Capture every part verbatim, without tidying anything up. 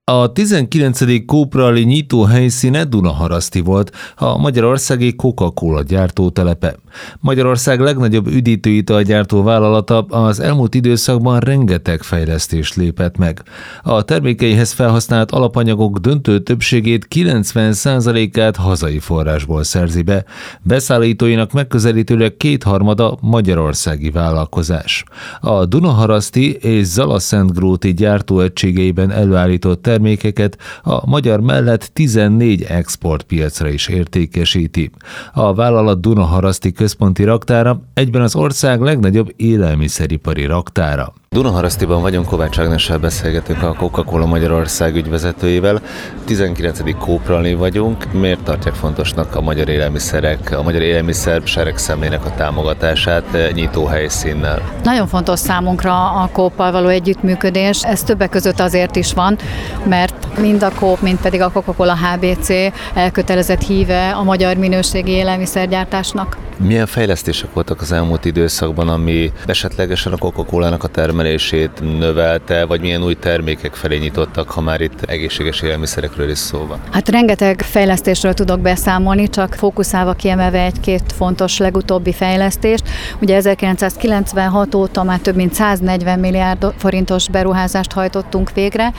A tizenkilencedik Kóprali nyitó helyszíne Dunaharaszti volt, a magyarországi Coca-Cola gyártótelepe. Magyarország legnagyobb üdítőitalgyártó vállalata az elmúlt időszakban rengeteg fejlesztést lépett meg. A termékeihez felhasznált alapanyagok döntő többségét, kilencven százalékát hazai forrásból szerzi be. Beszállítóinak megközelítőleg kétharmada magyarországi vállalkozás. A Dunaharaszti és Zalaszentgróti gyártóegységeiben előállított termékeket a magyar mellett tizennégy exportpiacra is értékesíti. A vállalat Dunaharaszti központi raktára egyben az ország legnagyobb élelmiszeripari raktára. Dunaharasztiban vagyunk, Kovács Ágnessel beszélgetünk, a Coca-Cola Magyarország ügyvezetőjével. tizenkilencedik Kóprali vagyunk. Miért tartják fontosnak a magyar élelmiszerek, a magyar élelmiszer seregszemlének a támogatását nyitó helyszínnel? Nagyon fontos számunkra a Coop-pal való együttműködés. Ez többek között azért is van, mert mind a Coop, mind pedig a Coca-Cola há bé cé elkötelezett híve a magyar minőségi élelmiszergyártásnak. Milyen fejlesztések voltak az elmúlt időszakban, ami esetlegesen a Coca-Colának a termelését növelte, vagy milyen új termékek felé nyitottak, ha már itt egészséges élelmiszerekről is szó van? Hát rengeteg fejlesztésről tudok beszámolni, csak fókuszálva kiemelve egy-két fontos legutóbbi fejlesztést. Ugye ezerkilencszázkilencvenhat óta már több mint száznegyven milliárd forintos beruházást hajtottunk végre.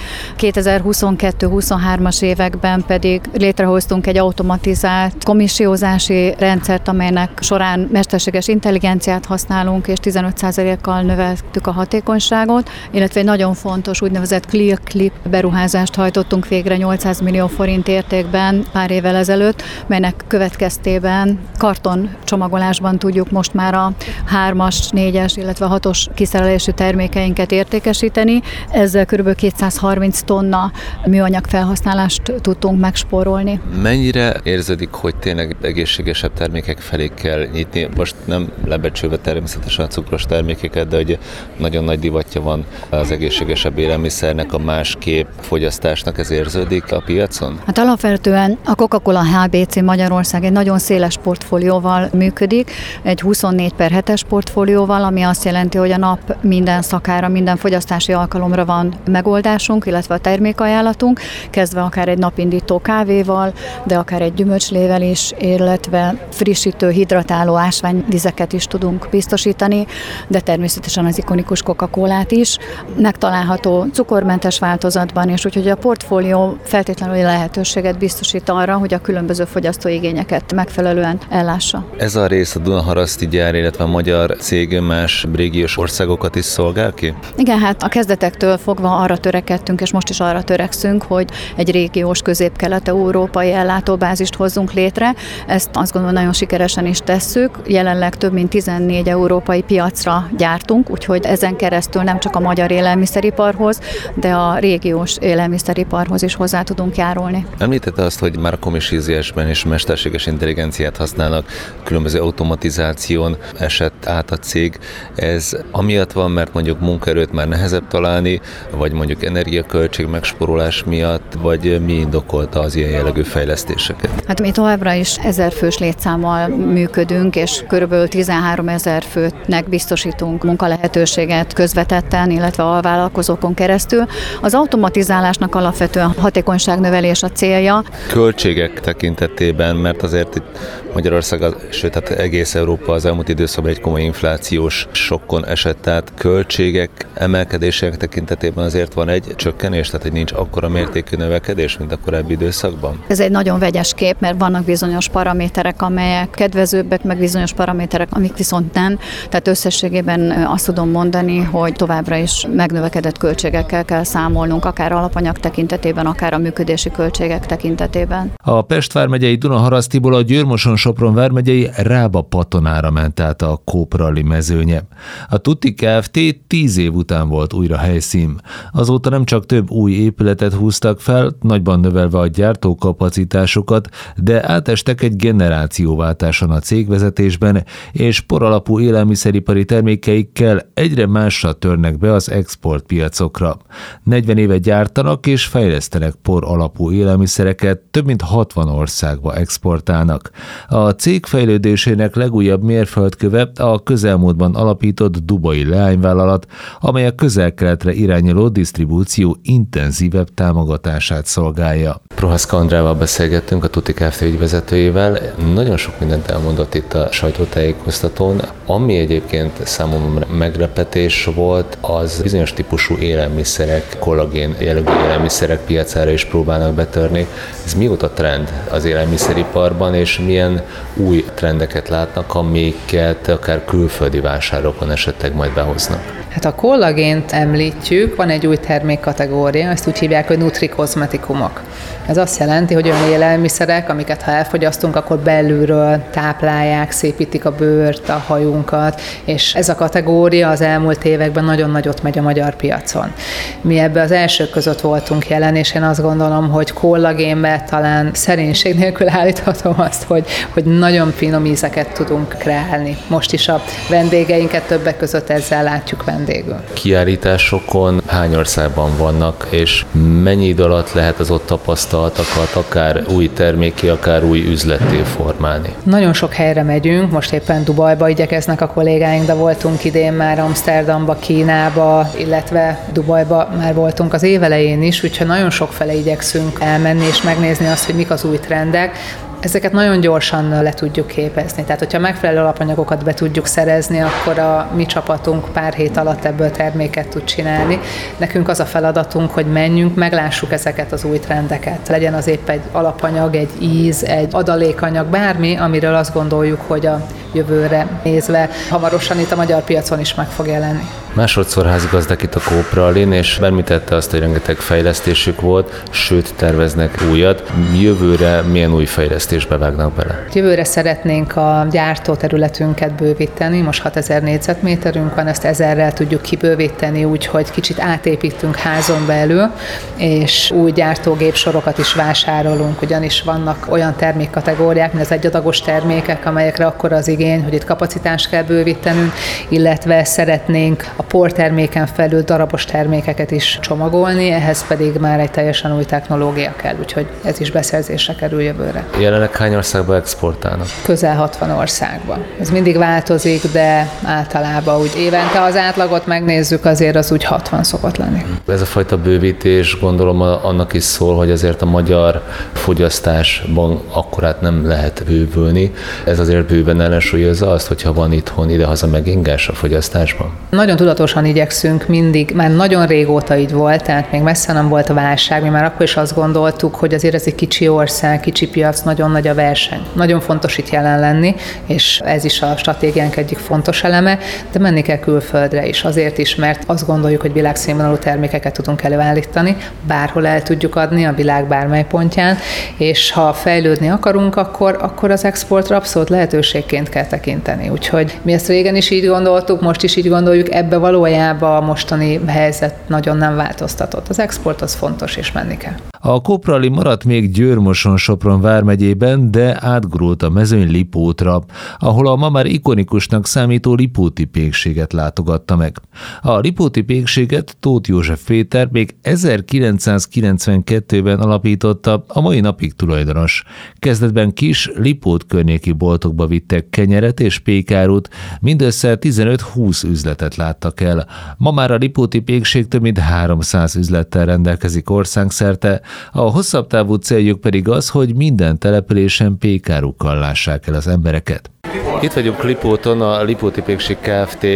kétezer-huszonkettő-huszonhármas években pedig létrehoztunk egy automatizált komissiózási rendszert, amelynek során mesterséges intelligenciát használunk, és tizenöt százalékkal növeltük a hatékonyságot, illetve egy nagyon fontos úgynevezett Clear Clip beruházást hajtottunk végre nyolcszáz millió forint értékben pár évvel ezelőtt, melynek következtében karton csomagolásban tudjuk most már a hármas, négyes, illetve hatos kiszerelésű termékeinket értékesíteni. Ezzel kb. kétszázharminc tonna műanyag felhasználást tudtunk megspórolni. Mennyire érződik, hogy tényleg egészségesebb termékek felé kell nyitni? Most nem lebecsülve természetesen a cukros termékeket, de hogy nagyon nagy divatja van az egészségesebb élelmiszernek, a másképp fogyasztásnak, ez érződik a piacon? Hát alapvetően a Coca-Cola há bé cé Magyarország egy nagyon széles portfólióval működik, egy huszonnégy per hetes portfólióval, ami azt jelenti, hogy a nap minden szakára, minden fogyasztási alkalomra van megoldásunk, illetve a termékajánlatunk, kezdve akár egy napindító kávéval, de akár egy gyümölcslével is, illetve frissítő, hidratáló ásványvizeket is tudunk biztosítani, de természetesen az ikonikus Coca-Colát is megtalálható cukormentes változatban, és úgyhogy a portfólió feltétlenül lehetőséget biztosít arra, hogy a különböző fogyasztói igényeket megfelelően ellássa. Ez a rész a Dunaharaszti gyár, illetve a magyar cég más régiós országokat is szolgál ki? Igen, hát a kezdetektől fogva arra törekedtünk, és most is arra törekszünk, hogy egy régiós közép-kelet-európai ellátóbázist hozzunk létre. Ezt azt gondolom nagyon sikeresen is tesszük. Jelenleg több mint tizennégy európai piacra gyártunk, úgyhogy ezen keresztül nem csak a magyar élelmiszeriparhoz, de a régiós élelmiszeriparhoz is hozzá tudunk járulni. Említette azt, hogy már a komisíziásban is mesterséges intelligenciát használnak, különböző automatizáción esett át a cég. Ez amiatt van, mert mondjuk munkaerőt már nehezebb találni, vagy mondjuk energiaköltség megspórolás miatt, vagy mi indokolta az ilyen jellegű fejlesztéseket? Hát mi továbbra is ezer fős létszámmal működünk, és körülbelül tizenhárom ezer főnek biztosítunk munkalehetőséget közvetetten, illetve a vállalkozókon keresztül. Az automatizálásnak alapvetően hatékonyságnövelés a célja. Költségek tekintetében, mert azért itt Magyarország, sőt, hát egész Európa az elmúlt időszakban egy komoly inflációs sokkon esett, tehát költségek emelkedésének tekintetében azért van egy csökkenés, tehát hogy nincs akkora mértékű növekedés, mint a korábbi időszakban? Ez egy nagyon vegyes kép, mert vannak bizonyos paraméterek, amelyek kedvezőbbek, meg bizonyos paraméterek, amik viszont nem. Tehát összességében azt tudom mondani, hogy továbbra is megnövekedett költségekkel kell számolnunk, akár alapanyag tekintetében, akár a működési költségek tekintetében. A Pest vármegyei Dunaharasztiból a Győr-Moson-Sopron vármegyei Rába-Patonára ment át a Kóprali mezőnye. A Tutti Kft. tíz év után volt újra helyszín. Azóta nem csak több új épületet húztak fel, nagyban növelve a gyártókapacitásokat, de átestek egy generációváltáson a cég cégvezetésben, és poralapú élelmiszeripari termékeikkel egyre másra törnek be az exportpiacokra. negyven éve gyártanak és fejlesztenek por alapú élelmiszereket, több mint hatvan országba exportálnak. A cég fejlődésének legújabb mérföldköve a közelmúltban alapított dubai leányvállalat, amely a közel-keletre irányuló disztribúció intenzívebb támogatását szolgálja. Prohászka Andrával beszélgettünk, a Tutti Kft. Ügyvezetőjével. Nagyon sok mindent elmondott itt a sajtótájékoztatón. Ami egyébként számomra meglepetés volt, az bizonyos típusú élelmiszerek, kollagén jellegű élelmiszerek piacára is próbálnak betörni. Ez mióta trend az élelmiszeriparban, és milyen új trendeket látnak, amiket akár külföldi vásárokon esetleg majd behoznak? Hát a kollagént említjük, van egy új termékkategória, ezt úgy hívják, hogy nutrikozmetikumok. Ez azt jelenti, hogy olyan élelmiszerek, amiket ha elfogyasztunk, akkor belülről táplálják, szépítik a bőrt, a hajunkat, és ez a kategória az elmúlt években nagyon nagyot megy a magyar piacon. Mi ebbe az elsők között voltunk jelen, és én azt gondolom, hogy kollagénbe talán szerénység nélkül állíthatom azt, hogy, hogy nagyon finom ízeket tudunk kreálni. Most is a vendégeinket többek között ezzel látjuk vendégül. Kiállításokon hány országban vannak, és mennyi idő alatt lehet az ott tapasztaltakat akár új terméki, akár új üzletté formálni? Nagyon sok helyre megyünk, most éppen Dubajba igyekeznek a kollégáink, de voltunk idén már Amsterdamba, Kínába, illetve Dubajba már voltunk az év elején is, úgyhogy nagyon sok fele igyekszünk elmenni és megnézni azt, hogy mik az új trendek. Ezeket nagyon gyorsan le tudjuk képezni. Tehát, hogyha megfelelő alapanyagokat be tudjuk szerezni, akkor a mi csapatunk pár hét alatt ebből terméket tud csinálni. Nekünk az a feladatunk, hogy menjünk, meglássuk ezeket az új trendeket. Legyen az épp egy alapanyag, egy íz, egy adalékanyag, bármi, amiről azt gondoljuk, hogy a jövőre nézve hamarosan itt a magyar piacon is meg fog jelenni. Másodszor házigazdák itt a Kópralin, és említette azt, hogy rengeteg fejlesztésük volt, sőt terveznek újat. Jövőre milyen új fejlesztésbe vágnak bele? Jövőre szeretnénk a gyártóterületünket bővíteni, most hatezer négyzetméterünk van, ezt ezerrel tudjuk kibővíteni, úgyhogy kicsit átépítünk házon belül, és új gyártógépsorokat is vásárolunk, ugyanis vannak olyan termékkategóriák, mint az egyadagos termékek, amelyekre akkor az igény, hogy itt kapacitást kell bővítenünk, illetve szeretnénk a porterméken felül darabos termékeket is csomagolni, ehhez pedig már egy teljesen új technológia kell, úgyhogy ez is beszerzésre kerül jövőre. Jelenleg hány országba exportálnak? Közel hatvan országba. Ez mindig változik, de általában úgy évente az átlagot megnézzük, azért az úgy hatvan szokott lenni. Ez a fajta bővítés gondolom annak is szól, hogy azért a magyar fogyasztásban akkorát nem lehet bővülni. Ez azért bőven ellensúlyozza azt, hogyha van itthon idehaza megingás a fogyasztásban? Nagyon tudatosan igyekszünk mindig, már nagyon régóta így volt, tehát még messze nem volt a válság, mi már akkor is azt gondoltuk, hogy azért ez egy kicsi ország, kicsi piac, nagyon nagy a verseny. Nagyon fontos itt jelen lenni, és ez is a stratégiánk egyik fontos eleme, de menni kell külföldre is, azért is, mert azt gondoljuk, hogy világszínvonalú termékeket tudunk előállítani, bárhol el tudjuk adni a világ bármely pontján, és ha fejlődni akarunk, akkor, akkor az exportra abszolút lehetőségként kell tekinteni. Úgyhogy mi ezt régen is így gondoltuk, most is így gondoljuk, ebbe valójában a mostani helyzet nagyon nem változtatott. Az export az fontos, és menni kell. A Kópralin maradt még Győr-Moson-Sopron vármegyében, de átgurult a mezőny Lipótra, ahol a ma már ikonikusnak számító Lipóti pékséget látogatta meg. A Lipóti pékséget Tóth József Péter még ezerkilencszázkilencvenkettőben alapította, a mai napig tulajdonos. Kezdetben kis Lipót környéki boltokba vittek kenyeret és pékárút, mindössze tizenöt-húsz üzletet láttak el. Ma már a Lipóti pékség több mint háromszáz üzlettel rendelkezik országszerte, a hosszabb távú céljuk pedig az, hogy minden településen pékárukkal lássák el az embereket. Itt vagyunk Lipóton, a Lipóti Pékség Kft.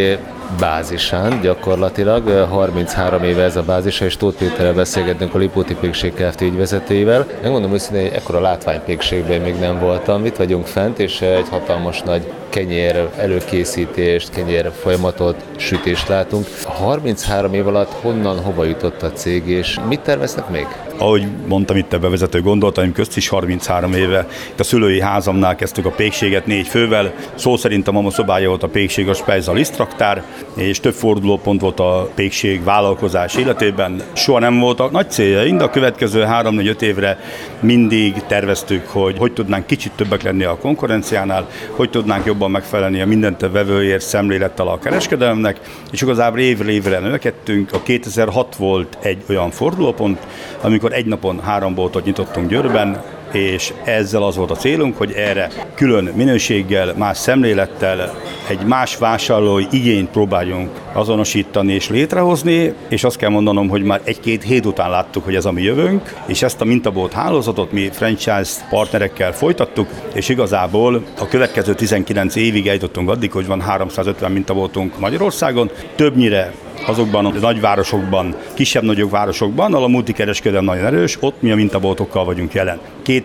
Bázisán gyakorlatilag, harminchárom éve ez a bázisa, és Tóth Péterrel beszélgettünk, a Lipóti Pékség Kft. Megmondom őszintén, hogy ekkora látványpékségben még nem voltam. Itt vagyunk fent, és egy hatalmas nagy kenyér előkészítést, kenyér folyamatot, sütést látunk. harminchárom év alatt honnan, hova jutott a cég, és mit terveznek még? Ahogy mondtam itt a bevezető gondolataim közt is, harminchárom éve itt a szülői házamnál kezdtük a pékséget négy fővel. Szó szerint a mama szobája volt a pékség, a Spejza lisztraktár, és több fordulópont volt a pékség vállalkozás életében. Soha nem voltak nagy céljaink, de a következő három-négy-öt évre mindig terveztük, hogy hogy tudnánk kicsit többek lenni a konkurenciánál, hogy tudnánk jobban megfelelni a mindent vevőért szemlélettel a kereskedelemnek, és igazából évre évre növekedtünk. A kétezer-hat volt egy olyan fordulópont, amikor egy napon három boltot nyitottunk Győrben, és ezzel az volt a célunk, hogy erre külön minőséggel, más szemlélettel egy más vásárlói igényt próbáljunk azonosítani és létrehozni, és azt kell mondanom, hogy már egy-két hét után láttuk, hogy ez a mi jövőnk, és ezt a mintabolt hálózatot mi franchise partnerekkel folytattuk, és igazából a következő tizenkilenc évig eljutottunk addig, hogy van háromszázötven mintaboltunk Magyarországon, többnyire azokban a nagyvárosokban, kisebb-nagyobb városokban, ahol a multikereskedelem nagyon erős, ott mi a mintaboltokkal vagyunk jelen.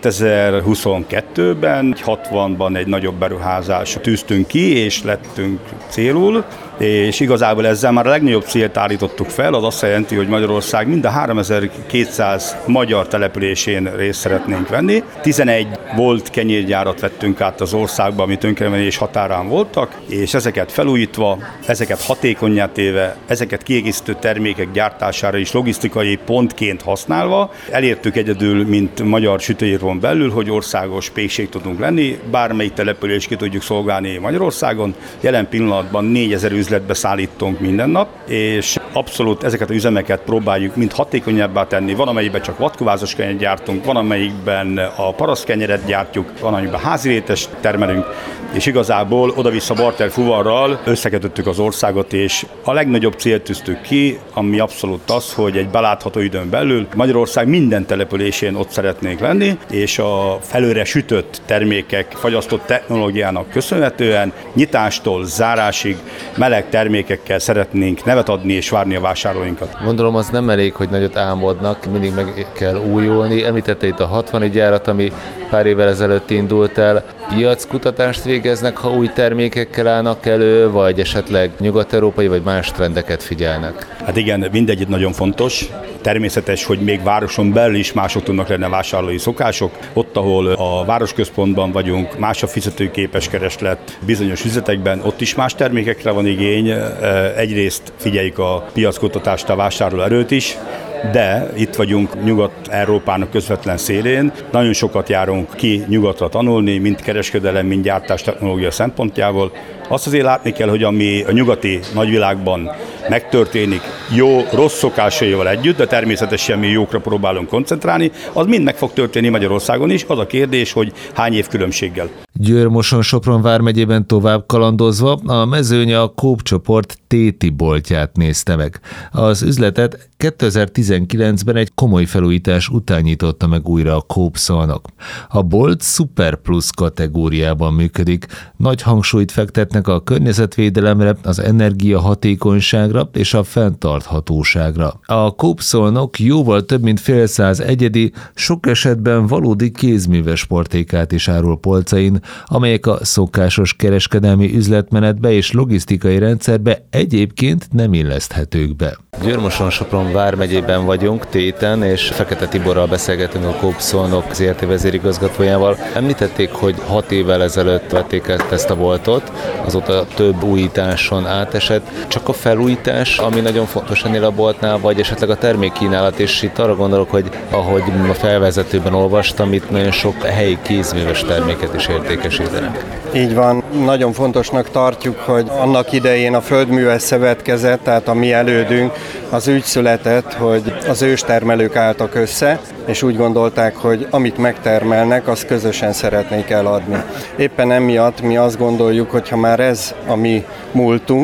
kétezer-huszonkettőben, hatvanban egy nagyobb beruházásra tűztünk ki, és lettünk célul, és igazából ezzel már a legnagyobb célt állítottuk fel, az azt jelenti, hogy Magyarország mind a háromezer-kétszáz magyar településén részt szeretnénk venni. tizenegy volt kenyérgyárat vettünk át az országba, ami tönkremenés határán voltak, és ezeket felújítva, ezeket hatékonnyá téve, ezeket kiegészítő termékek gyártására is logisztikai pontként használva, elértük egyedül, mint magyar sütőgyárban belül, hogy országos pékség tudunk lenni, bármelyik települést ki tudjuk szolgálni Magyarországon. Jelen pillanatban négyezer üzletbe szállítunk minden nap, és abszolút ezeket az üzemeket próbáljuk mind hatékonyabbá tenni. Van, amelyikben csak vadkovázos kenyeret gyártunk, van, amelyikben a parasztkenyeret gyártjuk, van, amelyikben házirétest termelünk, és igazából oda-vissza barter fuvarral összekötöttük az országot, és a legnagyobb célt tűztük ki, ami abszolút az, hogy egy belátható időn belül Magyarország minden településén ott szeretnénk lenni, és a előre sütött termékek, fagyasztott technológiának köszönhetően nyitástól zárásig meleg termékekkel szeretnénk nevet adni és várni a vásárlóinkat. Gondolom, az nem elég, hogy nagyot álmodnak, mindig meg kell újulni. Említette itt a hatvani gyárat, ami pár évvel ezelőtt indult el. Piackutatást végeznek, ha új termékekkel állnak elő, vagy esetleg nyugat-európai vagy más trendeket figyelnek? Hát igen, mindegyik nagyon fontos. Természetes, hogy még városon belül is mások tudnak lenni a vásárlói szokások. Ott, ahol a városközpontban vagyunk, más a fizetőképes kereslet bizonyos üzletekben, ott is más termékekre van igény. Egyrészt figyeljük a piackutatást, a vásárlóerőt is, de itt vagyunk Nyugat-Európának közvetlen szélén. Nagyon sokat járunk ki nyugatra tanulni, mind kereskedelem, mind gyártás technológia szempontjából. Azt azért látni kell, hogy ami a nyugati nagyvilágban megtörténik jó, rossz szokásaival együtt, de természetesen mi jókra próbálunk koncentrálni, az mind meg fog történni Magyarországon is. Az a kérdés, hogy hány év különbséggel. Győr-Moson-Sopron vármegyében tovább kalandozva a Mezőnye a Coop csoport téti boltját nézte meg. Az üzletet kétezer-tizenkilencben egy komoly felújítás után nyitotta meg újra a Coop Szolnok. A bolt Super Plus kategóriában működik, nagy hangsúlyt fektetnek a környezetvédelemre, az energiahatékonyságra és a fenntarthatóságra. A Coop Szolnok jóval több mint fél száz egyedi, sok esetben valódi kézműves portékát is árul polcain, amelyek a szokásos kereskedelmi üzletmenetbe és logisztikai rendszerbe egyébként nem illeszthetők be. Győr-Moson-Sopron vármegyében vagyunk, Téten, és Fekete Tiborral beszélgetünk a Coop Szolnok zé er té vezérigazgatójával. Említették, hogy hat évvel ezelőtt vették ezt a boltot, azóta több újításon átesett. Csak a felújítás, ami nagyon fontos ennél a boltnál, vagy esetleg a termékkínálat, és itt arra gondolok, hogy ahogy a felvezetőben olvastam, itt nagyon sok helyi kézműves terméket is értékesítenek. Így van, nagyon fontosnak tartjuk, hogy annak idején a Földműves Szövetkezet, tehát a mi elődünk, az úgy született, hogy az őstermelők álltak össze, és úgy gondolták, hogy amit megtermelnek, azt közösen szeretnék eladni. Éppen emiatt mi azt gondoljuk, hogy ha már ez a mi múltunk,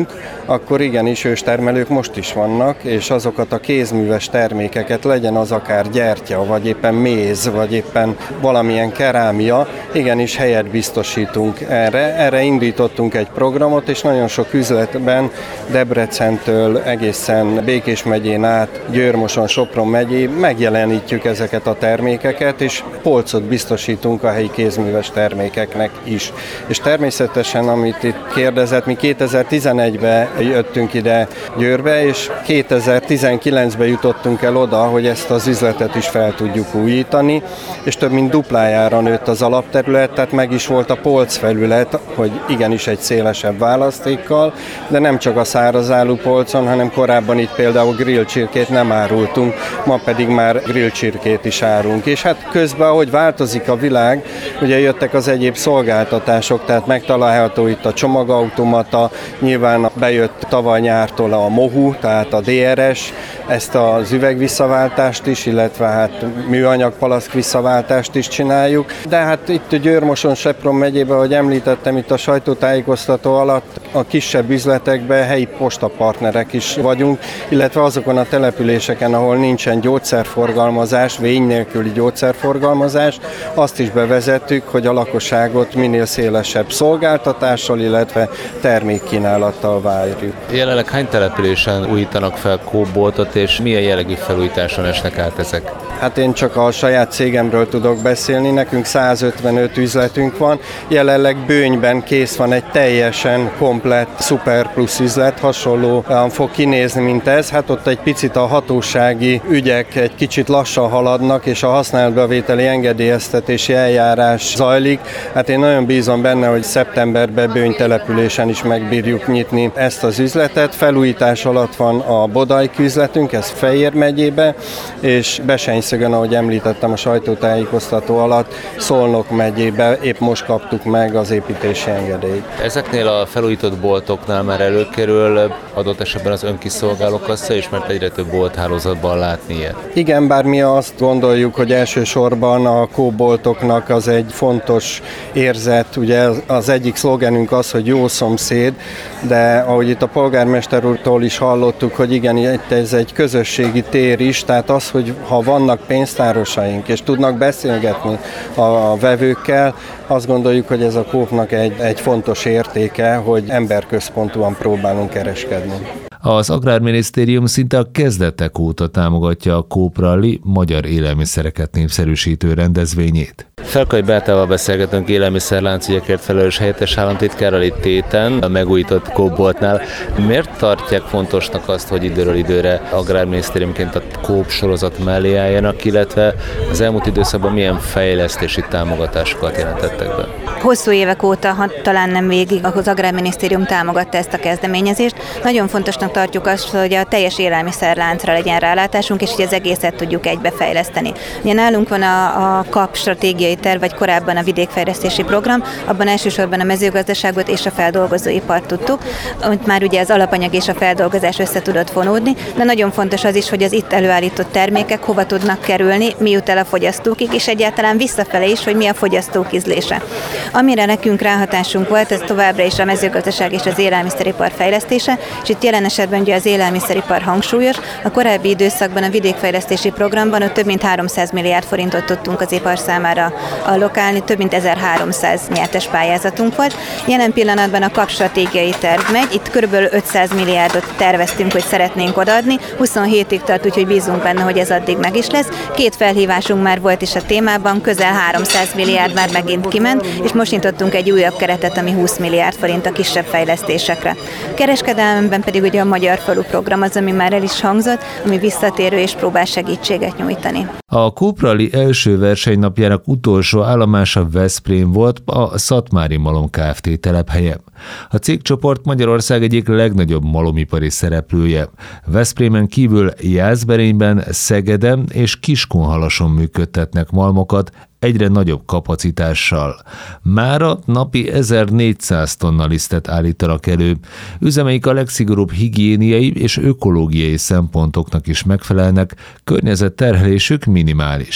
akkor igenis őstermelők most is vannak, és azokat a kézműves termékeket, legyen az akár gyertya, vagy éppen méz, vagy éppen valamilyen kerámia, igenis helyet biztosítunk erre. Erre indítottunk egy programot, és nagyon sok üzletben Debrecentől egészen Békés megyén át, Győr-Moson, Sopron megyé megjelenítjük ezeket a termékeket, és polcot biztosítunk a helyi kézműves termékeknek is. És természetesen, amit itt kérdezett, mi kétezer-tizenegyben jöttünk ide Győrbe, és kétezer-tizenkilencben jutottunk el oda, hogy ezt az üzletet is fel tudjuk újítani, és több mint duplájára nőtt az alapterület, tehát meg is volt a polcfelület, hogy igenis egy szélesebb választékkal, de nem csak a szárazállú polcon, hanem korábban itt például grillcsirkét nem árultunk, ma pedig már grillcsirkét is árulunk. És hát közben, ahogy változik a világ, ugye jöttek az egyéb szolgáltatások, tehát megtalálható itt a csomagautomata, nyilván bejött tavaly nyártól a mohu, tehát a dé er es, ezt az üvegvisszaváltást is, illetve hát műanyag palack visszaváltást is csináljuk. De hát itt Győr-Moson, Sopron megyében, ahogy említettem, itt a sajtótájékoztató alatt a kisebb üzletekben helyi postapartnerek is vagyunk, illetve azokon a településeken, ahol nincsen gyógyszerforgalmazás, vény nélküli gyógyszerforgalmazás, azt is bevezettük, hogy a lakosságot minél szélesebb szolgáltatással, illetve termékkínálattal várjuk. Jelenleg hány településen újítanak fel Coop-boltot, és milyen jellegű felújításon esnek át ezek? Hát én csak a saját cégemről tudok beszélni, nekünk százötvenöt üzletünk van, jelenleg Bőnyben kész van egy teljesen komplett Super Plus üzlet, hasonlóan fog kinézni, mint ez. Hát ott egy picit a hatósági ügyek egy kicsit lassan haladnak, és a használatbevételi engedélyeztetési eljárás zajlik. Hát én nagyon bízom benne, hogy szeptemberben Bőny településen is megbírjuk nyitni ezt az üzletet. Felújítás alatt van a Bodajk üzletünk, ez Fejér megyébe, és Besenyszögön, ahogy említettem a sajtótájékoztató alatt, Szolnok megyébe épp most kaptuk meg az építési engedélyt. Ezeknél a felújított boltoknál már előkerül adott esetben az önkiszolgáló kassa is, mert egyre több bolthálózatban látni ilyet. Igen, bár mi azt gondoljuk, hogy elsősorban a Coop-boltoknak az egy fontos érzet, ugye az egyik szlogenünk az, hogy jó szomszéd, de ahogy itt a polgármester úrtól is hallottuk, hogy igen, ez egy közösségi tér is, tehát az, hogy ha vannak pénztárosaink, és tudnak beszélgetni a vevőkkel, azt gondoljuk, hogy ez a Coop-nak egy, egy fontos értéke, hogy emberközpontúan próbálunk kereskedni. Az Agrárminisztérium szinte a kezdetek óta támogatja a Coop Rally magyar élelmiszereket népszerűsítő rendezvényét. Felkai Bertával beszélgetünk élelmiszerláncügyekért felelős helyettes államtitkárral itt Téten, a megújított Coop-boltnál. Miért tartják fontosnak azt, hogy időről időre Agrárminisztériumként a Coop sorozat mellé álljanak, illetve az elmúlt időszakban milyen fejlesztési támogatásokat jelentettek be? Hosszú évek óta, ha talán nem végig, az Agrárminisztérium támogatta ezt a kezdeményezést. Nagyon fontosnak tartjuk azt, hogy a teljes élelmiszerláncra legyen rálátásunk, és hogy az egészet tudjuk egybefejleszteni. Ugye nálunk van a, a kap stratégiai terv, vagy korábban a vidékfejlesztési program, abban elsősorban a mezőgazdaságot és a feldolgozóipart tudtuk, amit már ugye az alapanyag és a feldolgozás össze tudott fonódni, de nagyon fontos az is, hogy az itt előállított termékek hova tudnak kerülni, mi jut el a fogyasztókig, és egyáltalán visszafele is, hogy mi a fogyasztók ízlése. Amire nekünk ráhatásunk volt, ez továbbra is a mezőgazdaság és az élelmiszeripar fejlesztése, és itt jelen esetben ugye az élelmiszeripar hangsúlyos. A korábbi időszakban a vidékfejlesztési programban ott több mint háromszáz milliárd forintot tudtunk az ipar számára allokálni, több mint ezerháromszáz nyertes pályázatunk volt. Jelen pillanatban a kap stratégiai terv megy, itt körülbelül ötszáz milliárdot terveztünk, hogy szeretnénk odaadni, huszonhétig tart, úgyhogy bízunk benne, hogy ez addig meg is lesz. Két felhívásunk már volt is a témában, közel háromszáz milliárd már megint kiment, és most nyitottunk egy újabb keretet, ami húsz milliárd forint a kisebb fejlesztésekre. Kereskedelemben pedig ugye a Magyar Falu program az, ami már el is hangzott, ami visszatérő és próbál segítséget nyújtani. A Coop Rally első versenynapjának utolsó állomása Veszprém volt, a Szatmári Malom Kft. Telephelye. A cégcsoport Magyarország egyik legnagyobb malomipari szereplője. Veszprémen kívül Jászberényben, Szegeden és Kiskunhalason működtetnek malmokat, egyre nagyobb kapacitással. Mára napi ezernégyszáz tonna lisztet állítanak elő. Üzemeik a legszigorúbb higiéniai és ökológiai szempontoknak is megfelelnek, környezetterhelésük minimális.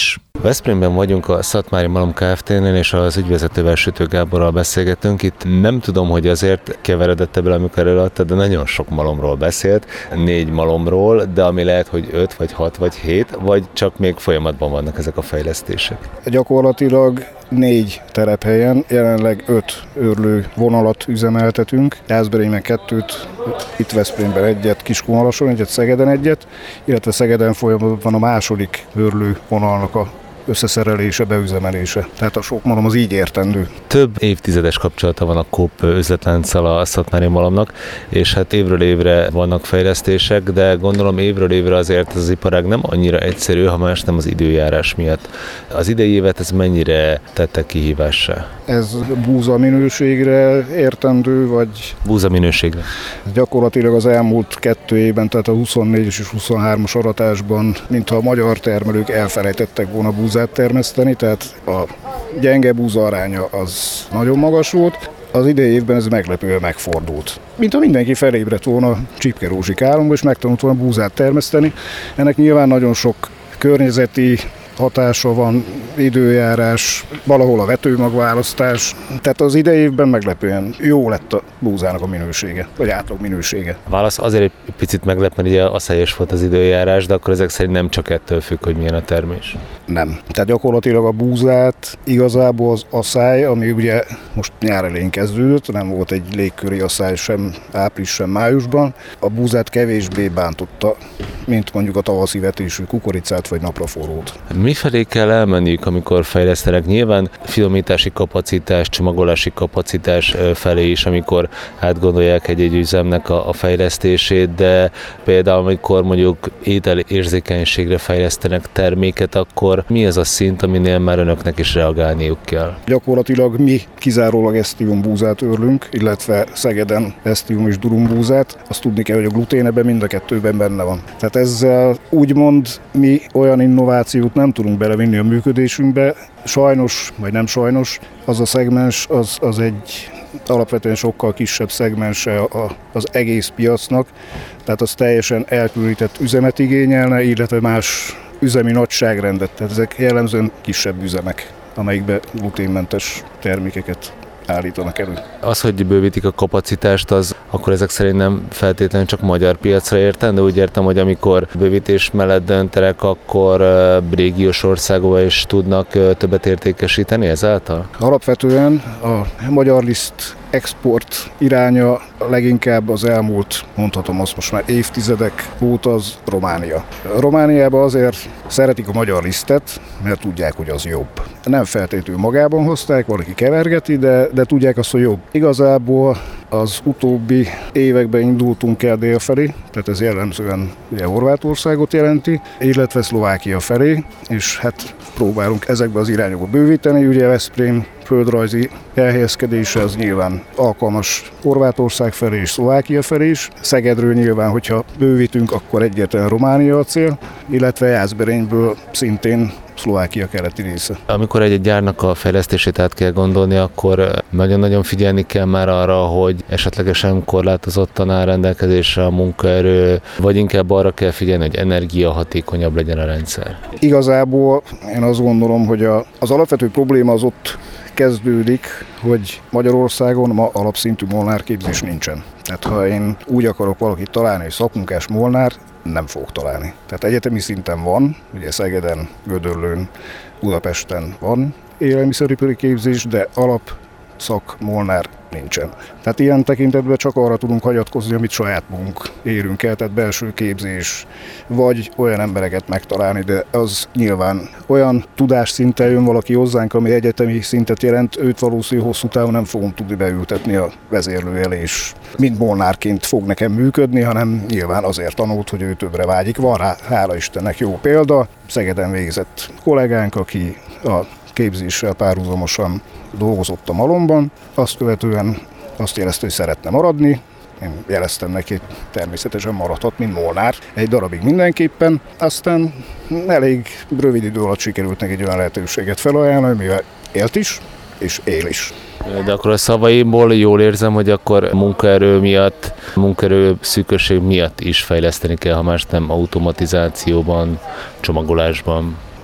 Veszprémben vagyunk a Szatmári Malom Kft-nél, és az ügyvezetővel, Sütő Gáborral beszélgetünk. Itt nem tudom, hogy azért keveredett ebből, amikor előadta, de nagyon sok malomról beszélt, négy malomról, de ami lehet, hogy öt, vagy hat, vagy hét, vagy csak még folyamatban vannak ezek a fejlesztések. Gyakorlatilag négy telephelyen, jelenleg öt őrlő vonalat üzemeltetünk, Jászberényben kettőt, itt Veszprémben egyet, Kiskunhalason egyet, Szegeden egyet, illetve Szegeden folyamatban van a második őrlő vonalnak a összeszerelése, beüzemelése. Tehát a sok malom az így értendő. Több évtizedes kapcsolata van a Coop üzletlánccal a Szatmári Malomnak, és hát évről évre vannak fejlesztések, de gondolom évről évre azért az iparág nem annyira egyszerű, ha más nem az időjárás miatt. Az idei évet ez mennyire tette kihívássá? Ez búza minőségre értendő, vagy... Búza minőségre. Gyakorlatilag az elmúlt kettő évben, tehát a huszonnégyes és huszonhármas aratásban, mintha a magyar termelők elfelejtettek volna búzát termeszteni, tehát a gyenge búza aránya az nagyon magas volt. Az idei évben ez meglepően megfordult. Mint ha mindenki felébredt volna Csipke-Rózsik álomba, és megtanult volna búzát termeszteni. Ennek nyilván nagyon sok környezeti hatása van, időjárás, valahol a vetőmagválasztás. Tehát az idei évben meglepően jó lett a búzának a minősége, vagy átlag minősége. A válasz azért egy picit meglep, mert ugye asszályos volt az időjárás, de akkor ezek szerint nem csak ettől függ, hogy milyen a termés. Nem. Tehát gyakorlatilag a búzát igazából az asszály, ami ugye most nyár elején kezdődött, nem volt egy légköri asszály sem április, sem májusban, a búzát kevésbé bántotta, mint mondjuk a tavaszi vetésű kukoricát vagy napraforrót. Mifelé kell elmenniük, amikor fejlesztenek? Nyilván finomítási kapacitás, csomagolási kapacitás felé is, amikor átgondolják egy-egy üzemnek a, a fejlesztését, de például amikor mondjuk ételérzékenységre fejlesztenek terméket, akkor mi az a szint, aminél már önöknek is reagálniuk kell? Gyakorlatilag mi kizárólag esztium búzát őrlünk, illetve Szegeden esztium és durum búzát. Azt tudni kell, hogy a glutén ebben mind a kettőben benne van. Tehát ezzel úgymond mi olyan innovációt nem tudunk belevinni a működésünkbe. Sajnos, vagy nem sajnos, az a szegmens az, az egy alapvetően sokkal kisebb szegmense az egész piacnak, tehát az teljesen elkülönített üzemet igényelne, illetve más üzemi nagyságrendet, tehát ezek jellemzően kisebb üzemek, amelyikbe gluténmentes termékeket állítanak elő. Az, hogy bővítik a kapacitást, az akkor ezek szerint nem feltétlenül csak magyar piacra értem, de úgy értem, hogy amikor bővítés mellett döntenek, akkor régiós országokban is tudnak többet értékesíteni ezáltal? Alapvetően a magyar liszt export iránya leginkább az elmúlt, mondhatom azt most már évtizedek óta az Románia. Romániában azért szeretik a magyar lisztet, mert tudják, hogy az jobb. Nem feltétlenül magában hozták, valaki kevergeti, de, de tudják azt, hogy jobb. Igazából az utóbbi években indultunk el dél felé, tehát ez jellemzően ugye Horvátországot jelenti, illetve Szlovákia felé, és hát próbálunk ezekbe az irányokba bővíteni. Ugye Veszprém földrajzi elhelyezkedése az nyilván alkalmas Horvátország felé és Szlovákia felé is. Szegedről nyilván, hogyha bővítünk, akkor egyetlen Románia a cél, illetve Jászberényből szintén Szlovákia keleti része. Amikor egy gyárnak a fejlesztését át kell gondolni, akkor nagyon-nagyon figyelni kell már arra, hogy esetlegesen korlátozottan áll rendelkezésre a munkaerő, vagy inkább arra kell figyelni, hogy energiahatékonyabb legyen a rendszer. Igazából én azt gondolom, hogy a, az alapvető probléma az ott kezdődik, hogy Magyarországon ma alapszintű molnárképzés nincsen. Tehát ha én úgy akarok valakit találni, hogy szakmunkás molnár, nem fogok találni. Tehát egyetemi szinten van, ugye Szegeden, Gödöllőn, Budapesten van élelmiszeripari képzés, de alap szak molnár nincsen. Tehát ilyen tekintetben csak arra tudunk hagyatkozni, amit saját magunk érünk el, tehát belső képzés, vagy olyan embereket megtalálni, de az nyilván olyan tudásszinten jön valaki hozzánk, ami egyetemi szintet jelent, őt valószínűleg hosszú távon nem fogom tudni beültetni a vezérlő elé, és mind molnárként fog nekem működni, hanem nyilván azért tanult, hogy ő többre vágyik. Van rá, hála Istennek jó példa, Szegeden végzett kollégánk, aki a képzéssel párhuzamosan dolgozott a malomban, azt követően azt jelezte, hogy szeretne maradni. Én jeleztem neki, természetesen maradhat, mint molnár, egy darabig mindenképpen. Aztán elég rövid idő alatt sikerült neki egy olyan lehetőséget felajánlani, mivel élt is, és él is. De akkor a szavaimból jól érzem, hogy akkor munkaerő miatt, munkaerő szűkösség miatt is fejleszteni kell, ha más nem automatizációban, csomagolásban.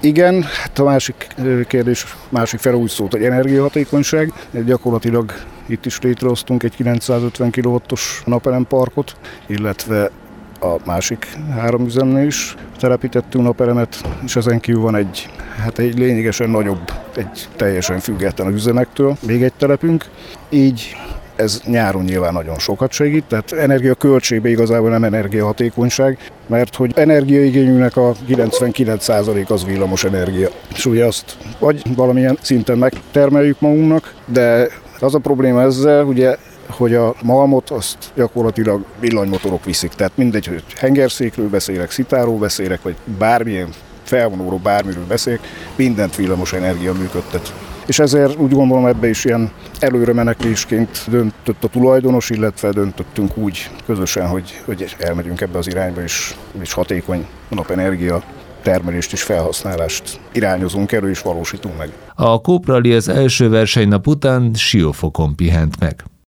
Igen, hát a másik kérdés, másik fel úgy szólt, hogy energiahatékonyság. Gyakorlatilag itt is létrehoztunk egy kilencszázötven kilowattos napelemparkot, illetve a másik három üzemnél is telepítettünk napelemet, és ezen kívül van egy, hát egy lényegesen nagyobb, egy teljesen független az üzemektől, még egy telepünk. Így ez nyáron nyilván nagyon sokat segít, tehát energiaköltségbe igazából nem energiahatékonyság, mert hogy energiaigényűnek a kilencvenkilenc százalék az villamos energia. És ugye azt vagy valamilyen szinten megtermeljük magunknak, de az a probléma ezzel, ugye, hogy a malmot azt gyakorlatilag villanymotorok viszik. Tehát mindegy, hogy hengerszékről beszélek, szitáról beszélek, vagy bármilyen felvonóról, bármiről beszélek, mindent villamos energia működtet. És ezért úgy gondolom, ebbe is ilyen előre menekvésként döntött a tulajdonos, illetve döntöttünk úgy közösen, hogy, hogy elmegyünk ebbe az irányba, és, és hatékony napenergia termelést és felhasználást irányozunk elő és valósítunk meg. A Kóprali az első versenynap után Siófokon pihent meg.